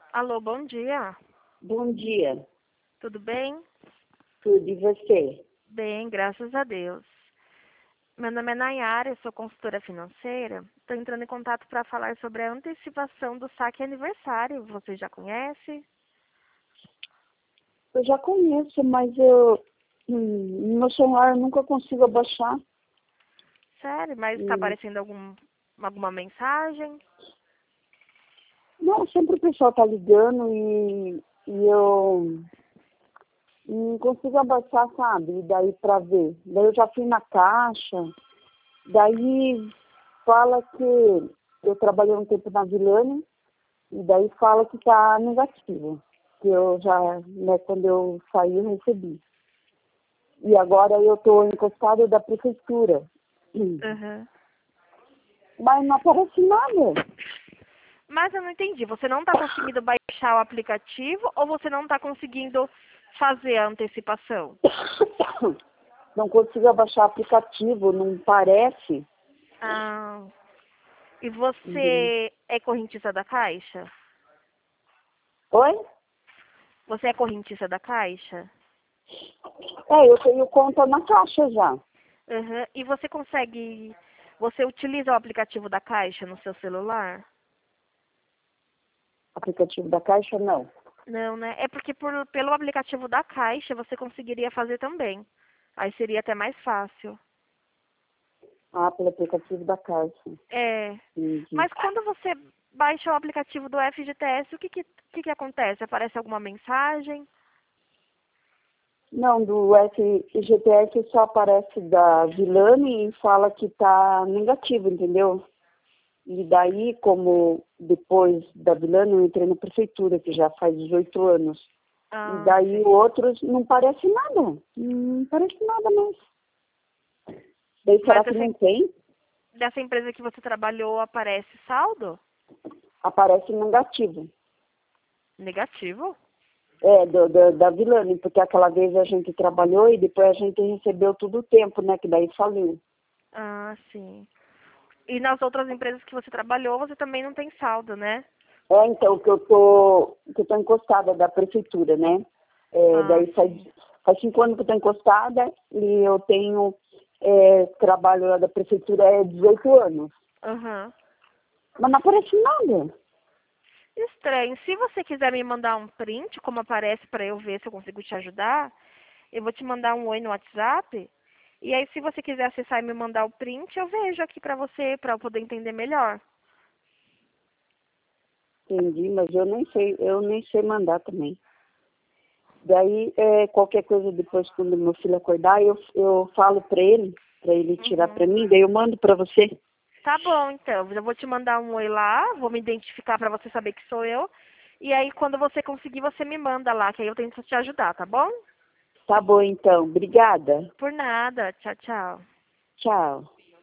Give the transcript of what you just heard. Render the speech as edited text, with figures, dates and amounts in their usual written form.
Alô, bom dia. Bom dia, Tudo bem? tudo e você? Bem, graças a Deus. Meu nome é Nayara, eu sou consultora financeira. Estou entrando em contato para falar sobre a antecipação do saque aniversário. Você já conhece? Eu já conheço, mas no meu celular eu nunca consigo abaixar. Sério? Mas está Hum, aparecendo alguma mensagem? Não, sempre o pessoal tá ligando e eu não consigo abaixar, sabe? E daí pra ver. Daí eu já fui na caixa, daí fala que eu trabalhei um tempo na Vilânia e daí fala que tá negativo. Que eu já, né, quando eu saí, eu recebi. E agora eu estou encostada da prefeitura. Uhum. Mas não aparece nada. Mas eu não entendi. Você não está conseguindo baixar o aplicativo ou você não está conseguindo fazer a antecipação? Não consigo abaixar aplicativo, não parece. Ah, e Uhum. você é correntista da Caixa? Oi? Você é correntista da Caixa? Eu tenho conta na caixa já. Uhum. E você consegue. Você utiliza o aplicativo da Caixa no seu celular? Aplicativo da caixa, não. Não, né? É porque pelo aplicativo da Caixa você conseguiria fazer também. Aí seria até mais fácil. Ah, pelo aplicativo da caixa. É. Entendi. Mas quando você baixa o aplicativo do FGTS, o que acontece? Aparece alguma mensagem? Não, do FGTS só aparece da Vilane e fala que tá negativo, entendeu? E daí, como depois da Vilane eu entrei na prefeitura, que já faz 18 anos. E Ah, daí sim. outros não parece nada. Não parece nada mais. Daí será Mas que não tem? dessa empresa que você trabalhou aparece saldo? Aparece negativo. Negativo? Da Vilane, porque aquela vez a gente trabalhou e depois a gente recebeu todo o tempo, né? Que daí faliu. Ah, sim. E nas outras empresas que você trabalhou, você também não tem saldo, né? Então, que eu tô encostada da prefeitura, né? Ah, Daí sim. faz 5 anos que eu tô encostada e eu tenho trabalho lá da prefeitura 18 anos. Aham. Mas não aparece nada. Estranho. Se você quiser me mandar um print, como aparece para eu ver se eu consigo te ajudar, eu vou te mandar um oi no WhatsApp. E aí, se você quiser acessar e me mandar o print, eu vejo aqui para você, para eu poder entender melhor. Entendi, mas eu nem sei mandar também. Daí, qualquer coisa depois, quando meu filho acordar, eu falo para ele tirar para Uhum. mim, daí eu mando para você. Tá bom, então. Eu vou te mandar um oi lá, vou me identificar para você saber que sou eu. E aí, quando você conseguir, você me manda lá, que aí eu tento te ajudar, tá bom? Tá bom, então. Obrigada. Por nada. Tchau, tchau. Tchau.